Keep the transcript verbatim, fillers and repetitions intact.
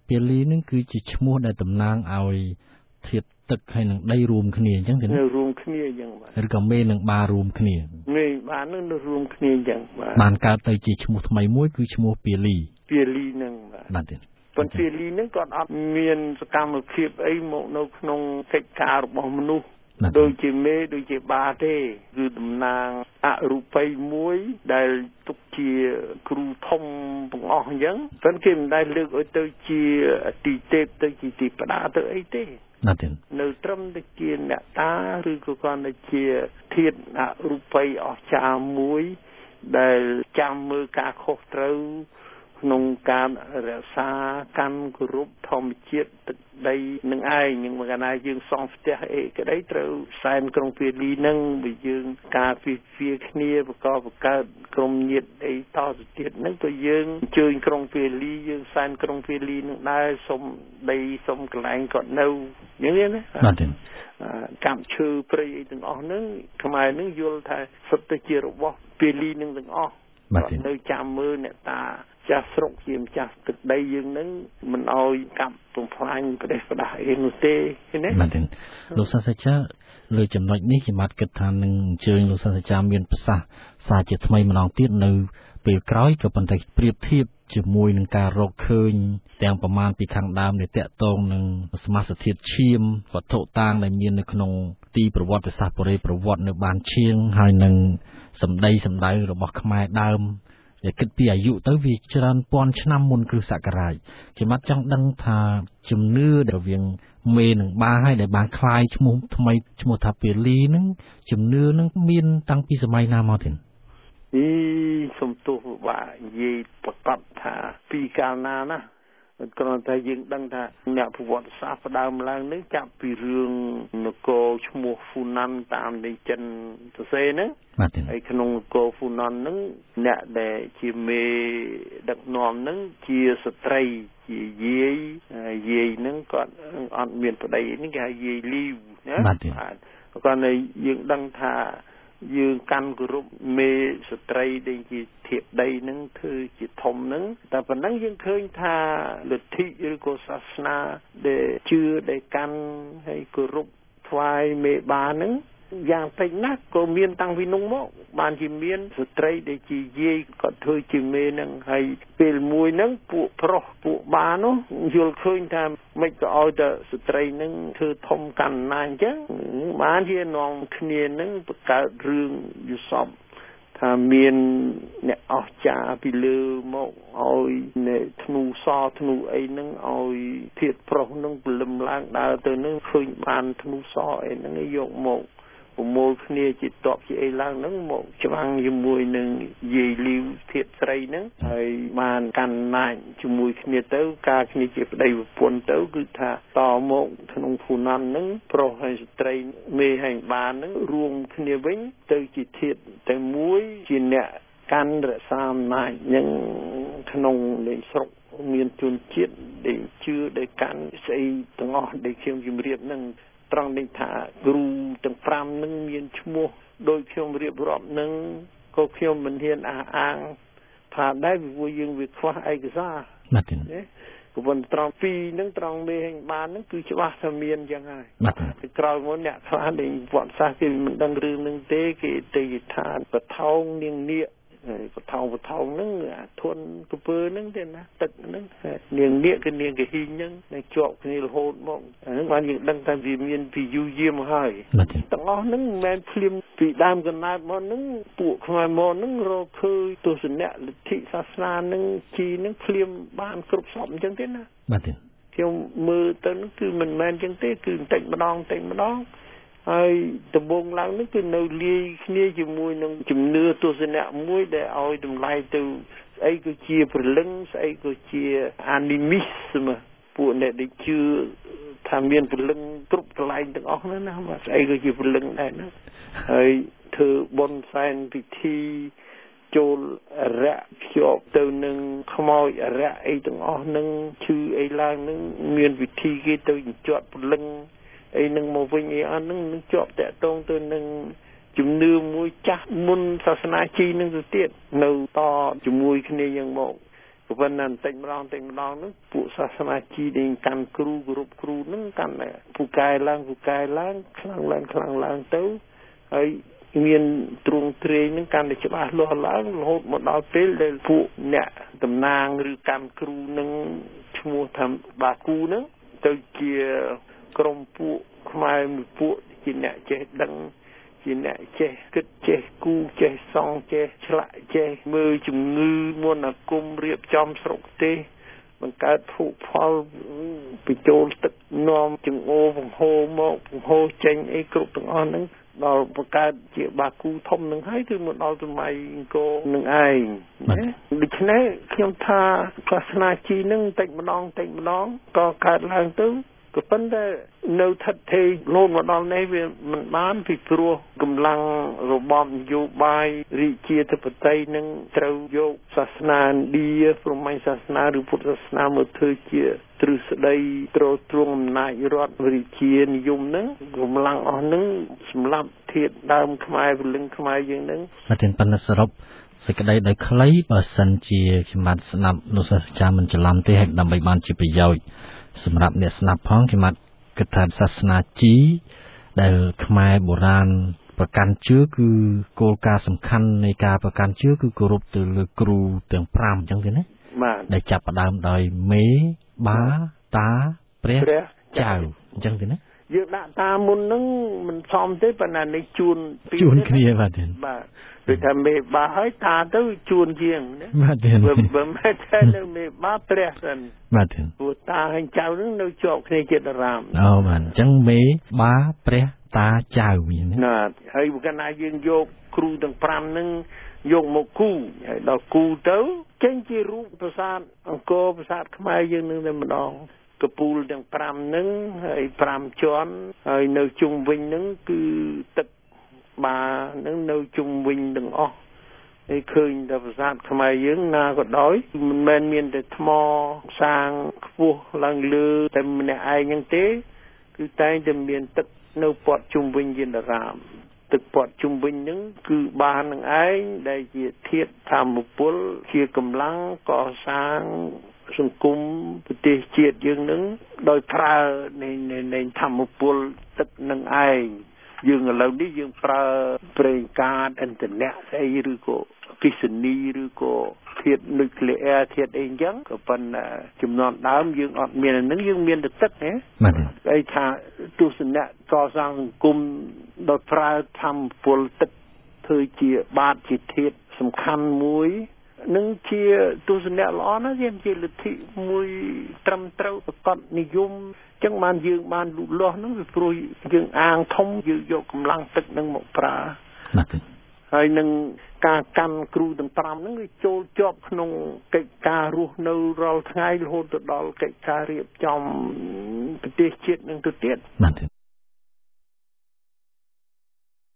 ពេលលីនឹងគឺជាឈ្មោះដែលតំណាងឲ្យធាតុទឹកហើយនឹងដីរួមគ្នាអញ្ចឹងទេនៅរួមគ្នាអញ្ចឹងបាទឬក៏មេនឹងបារួមគ្នាមេបានឹងនៅរួមគ្នាអញ្ចឹងបាទបានកើតទៅជាឈ្មោះថ្មីមួយគឺឈ្មោះពាលីពាលីនឹងបាទបាទទេប៉ុន្តែពាលីនឹងគាត់អត់មានសកម្មភាពអីមកនៅក្នុងកិច្ចការរបស់មនុស្សដូចជាមេដូចជាបាទេគឺតំណាងអរូបីមួយដែលទុកជាគ្រូធំទាំងអស់អញ្ចឹងប៉ុន្តែគេមិនដែលលើកឲ្យទៅជាទីទេពទៅជាទីផ្ដាទៅអីទេបាទទេនៅត្រឹមតែជាអ្នកតាឬក៏គ្រាន់តែជាធាតុអរូបីអស្ចារ្យមួយដែលចាំមើលការខុសត្រូវក្នុងការរក្សាកម្មគោរពធម្មជាតិទឹកដីនឹងឯងនឹងមកណាយើងសង់ផ្ទះអីក្តីត្រូវសែនក្រុងពាលីនឹងបើយើងការពិភាក្សាគ្នាប្រកបបង្កើតក្រុមញាតិអីតទៅទៀតនឹងក៏យើងអញ្ជើញក្រុងពាលីយើងសែនក្រុងពាលីនឹងដែរសុំដីសុំកន្លែងគាត់នៅយ៉ាងនេះណាបាទទេកម្មឈើព្រៃអីទាំងអស់ហ្នឹងខ្មែរនឹងយល់ថាសុទ្ធតែជារបស់ពាលីនឹងទាំងអស់បាទនៅចាំមើលអ្នកតាចាស់ស្រុកជាម្ចាស់ទឹកដីយើងនឹងមិនអោយកាប់បំផ្លាញប្រទេសផ្ដាស់អីនោះទេឃើញទេបាទទេលោកសាស្ត្រាចារ្យលើចំណុចនេះខ្ញុំបាទគិតថានឹងអញ្ជើញលោកសាស្ត្រាចារ្យមានប្រសាសន៍សារជាថ្មីម្ដងទៀតនៅពេលក្រោយក៏ប៉ុន្តែប្រៀបធៀបជាមួយនឹងការរកឃើញទាំងប្រមាណពីខាងដើមដែលតាក់ទងនឹងសមាសធាតុឈាមវត្ថុតាងដែលមាននៅក្នុងទីប្រវត្តិសាស្ត្របុរេប្រវត្តិនៅបានឈៀងហើយនឹងសម្ដីសម្ដៅរបស់ខ្មែរដើមដែលគិតពីអាយុទៅវាច្រើនពាន់ឆ្នាំមុនគ្រិស្តសករាជខ្ញុំបាទចង់ដឹងថាជំនឿរវាងមេនិងបាហើយដែលបានคล้ายឈ្មោះថ្មីឈ្មោះថាពាលីហ្នឹងជំនឿហ្នឹងមានតាំងពីសម័យណាមកទេអីសំទោសបាទនិយាយប្រកាសថាពីកាលណាណាគ្រាន់តែយើងដឹងថាអ្នកប្រវត្តិសាស្ត្រផ្ដើមឡើងនេះចាប់ពីរឿងនគរឈ្មោះហ្វូណាន់តាមនៃចិនសរសេរហ្នឹងហើយក្នុងនគរហ្វូណាន់ហ្នឹងអ្នកដែលជាមេដឹកនាំហ្នឹងជាស្ត្រីជាយាយយាយហ្នឹងគាត់អត់មានប្តីនេះគេហៅយាយលីវណាបាទគាត់តែយើងដឹងថាយើងកាន់គោរពមេស្ត្រីដែលជាធៀបដីហ្នឹងធ្វើជាធំហ្នឹងតែប៉ុណ្ណឹងយើងឃើញថាលទ្ធិឬក៏សាសនាដែលជឿដែលកាន់ហើយគោរពថ្វាយមេបាហ្នឹងយ៉ាងតិចណាស់ក៏មានតាំងពីនោះមកបានជាមានស្ត្រីដែលជាយាយគាត់ធ្វើជាមេហ្នឹងហើយពេលមួយហ្នឹងពួកប្រុសពួកបានោះយល់ឃើញថាមិនក៏ឲ្យតែស្ត្រីហ្នឹងធ្វើធំកាន់ណាស់អញ្ចឹងបានជានាំគ្នាហ្នឹងបង្កើតរឿងយុសពថាមានអ្នកអស្ចារ្យពីលើមកឲ្យអ្នកធ្នូសធ្នូអីហ្នឹងឲ្យធាតុប្រុសហ្នឹងព្រលឹមឡើងដើរទៅហ្នឹងឃើញបានធ្នូសអីហ្នឹងយកមកប្រមូលគ្នាជាតបជាអីឡើងហ្នឹងមកច្បាំងជាមួយនឹងយាយលីវធាតុស្រីហ្នឹងហើយបានកាន់ណាច់ជាមួយគ្នាទៅការគ្នាជាប្តីប្រពន្ធទៅគឺថាតមកក្នុងភូណាន់ហ្នឹងប្រុសហើយស្ត្រីមេហើយបានហ្នឹងរួមគ្នាវិញទៅជាធាតុតែមួយជាអ្នកកាន់រក្សាអំណាចហ្នឹងក្នុងនៃស្រុកមានជនជាតិដែលជឿដែលកាន់ស្អីទាំងអស់ដែលខ្ញុំជម្រាបហ្នឹងត្រង់នេះថាគ្រូទាំងប្រាំនឹងមានឈ្មោះដោយខ្ញុំរៀបរាប់នឹងក៏ខ្ញុំមិនហ៊ានអះអាងថាដែរព្រោះយើងវាខ្វះឯកសារបាទទេក៏ប៉ុន្តែត្រង់ពីរនឹងត្រង់មេហេងបាននឹងគឺច្បាស់ថាមានយ៉ាងហើយបាទក្រោយមកអ្នកខ្លះដែលវត្តសាស្ត្រគេមិនដឹងរឿងនឹងទេគេទៅថាបថោងនាងនាគបថោងបថោងហ្នឹងអាធន់កពើហ្នឹងទេណាទឹកហ្នឹងនាងនាគគឺនាងកហ៊ីងហ្នឹងដែលជាប់គ្នារហូតមកហ្នឹងបានយើងដឹងថាវាមានពីយូរយាមហើយទាំងអស់ហ្នឹងមិនមែនភ្លាមពីដើមកណ្ដាលមកហ្នឹងពួកខ្មែរមកហ្នឹងរកឃើញទស្សនៈលទ្ធិសាសនាហ្នឹងជីហ្នឹងភ្លាមបានគ្រប់សពអញ្ចឹងទេណាបាទទេខ្ញុំមើលទៅហ្នឹងគឺមិនមែនអញ្ចឹងទេគឺបន្តិចម្ដងបន្តិចម្ដងហើយដំបូងឡើងនេះគឺនៅលាយគ្នាជាមួយនឹងជំនឿទស្សនៈមួយដែលឲ្យតម្លៃទៅស្អីក៏ជាព្រលឹងស្អីក៏ជាអានីមីសមកពួកអ្នកដែលជឿថាមានព្រលឹងគ្រប់កន្លែងទាំងអស់ហ្នឹងណាស្អីក៏ជាព្រលឹងដែរណាហើយធ្វើបុណ្យសែនពិធីចូលអរិយភ្ជាប់ទៅនឹងខ្មោចអរិយអីទាំងអស់ហ្នឹងឈឺអីឡើងហ្នឹងមានវិធីគេទៅជញ្ជាត់ព្រលឹងអីនឹងមកវិញអីអត់នឹងនឹងជាប់តាក់ទងទៅនឹងជំនឿមួយចាស់មុនសាសនាជីនឹងទៅទៀតនៅតជាមួយគ្នាយ៉ាងមកប៉ុន្តែបន្តិចម្ដងបន្តិចម្ដងហ្នឹងពួកសាសនាជីដែលកាន់គ្រូគ្រប់គ្រូហ្នឹងកាន់តែពូកែឡើងពូកែឡើងខ្លាំងឡើងខ្លាំងឡើងទៅហើយមានទ្រង់ទ្រាយហ្នឹងកាន់តែច្បាស់លាស់ឡើងរហូតមកដល់ពេលដែលពួកអ្នកតំណាងឬកាន់គ្រូហ្នឹងឈ្មោះថាបាគូហ្នឹងទៅជាក្រុមពួកខ្មែរមួយពួកជាអ្នកចេះដឹងជាអ្នកចេះគិតចេះគូចេះសងចេះឆ្លាក់ចេះមើលជំងឺមន្តអាគមរៀបចំស្រុកទេសបង្កើតភោគផលបញ្ចូលទឹកនាំចង្អូបង្ហូរមកបង្ហូរចេញអីគ្រប់ទាំងអស់ហ្នឹងដល់បង្កើតជាបាគូធំនឹងហើយគឺមកដល់សម័យអង្គរនឹងឯងណាដូច្នេះខ្ញុំថាសាសនាជីនឹងតិចម្ដងតិចម្ដងក៏កើតឡើងទៅក៏ប៉ុន្តែនៅថិតថេរលោតមកដល់នេះវាមិនបានពីព្រោះកម្លាំងរបបនយោបាយរាជាធិបតេយ្យនឹងត្រូវយកសាសនាឥណ្ឌាព្រហ្មញ្ញសាសនាឬពុទ្ធសាសនាមកធ្វើជាទ្រឹស្ដីទ្រទ្រង់អំណាចរដ្ឋរាជានិយមហ្នឹងកម្លាំងអស់ហ្នឹងសម្រាប់ធាតុដើមខ្មែរពលឹងខ្មែរយើងហ្នឹងតែទាំងប៉ុណ្ណឹងសរុបសេចក្តីដោយខ្លីបើសិនជាខ្ញុំបានស្ដាប់លោកសាស្ត្រាចារ្យមិនច្រឡំទេហើយដើម្បីបានជាប្រយោជន៍សម្រាប់អ្នកស្ដាប់ផងខ្ញុំបាទគិតថាសាសនាជីដែលខ្មែរបុរាណប្រកាន់ជឿគឺគោលការណ៍សំខាន់នៃការប្រកាន់ជឿគឺគោរពទៅលើគ្រូទាំងប្រាំអញ្ចឹងទេណាបាទដែលចាប់ផ្ដើមដោយមេបាតាព្រះចៅអញ្ចឹងទេណាយើងដាក់តាមុនហ្នឹងមិនសមទេប៉ុន្តែនេះជួនជួនគ្នាបាទបាទដូចថាមេបាហើយតាទៅជួនជាងណាបាទបើមិនតែនៅមេបាព្រះសិនបាទព្រោះតាហើយចៅហ្នឹងនៅជាប់គ្នាចិត្តអារាមអូបាទអញ្ចឹងមេបាព្រះតាចៅវិញណាហើយបើកាលណាយើងយកគ្រូទាំងប្រាំហ្នឹងយកមកគូហើយដល់គូទៅចេញជារូបប្រាសាទអង្គរប្រាសាទខ្មែរយើងនឹងតែម្ដងកពូលទាំងប្រាំហ្នឹងហើយប្រាំជាន់ហើយនៅជុំវិញហ្នឹងគឺទឹកបាហ្នឹងនៅជុំវិញទាំងអស់ហើយឃើញតែប្រាសាទខ្មែរយើងណាក៏ដោយមិនមែនមានតែថ្មសាងខ្ពស់ឡើងលើតែម្នាក់ឯងហ្នឹងទេគឺតែងតែមានទឹកនៅព័ទ្ធជុំវិញយិនតារាមទឹកព័ទ្ធជុំវិញហ្នឹងគឺបាននឹងឯងដែលជាធាតុធម្មពលជាកម្លាំងកសាងសង្គមប្រទេសជាតិយើងនឹងដោយប្រើនៃនៃធម្មពលទឹកនឹងឯងយើងឥឡូវនេះយើងប្រើប្រេងកាតឥន្ធនៈស្អីឬក៏អគ្គិសនីឬក៏ធាតុនុយក្លេអ៊ែរធាតុអីអញ្ចឹងក៏ប៉ុន្តែចំនួនដើមយើងអត់មានអានឹងយើងមានតែទឹកណាបាទគេថាទស្សនៈកសាងសង្គមដោយប្រើធម្មពលទឹកធ្វើជាបាតជាធាតុសំខាន់មួយនឹងជាទស្សនៈល្អណាស់វាជាលទ្ធិមួយត្រឹមត្រូវប្រកបនិយមចឹងបានយើងបានលូតលាស់ហ្នឹងវាព្រោះយើងអាងធំយើងយកកម្លាំងទឹកហ្នឹងមកប្រើបាទហើយនឹងការកាន់គ្រូទាំងប្រាំហ្នឹងវាចូលជាប់ក្នុងកិច្ចការរស់នៅរាល់ថ្ងៃរហូតទៅដល់កិច្ចការរៀបចំប្រទេសជាតិនឹងទៅទៀតបាទ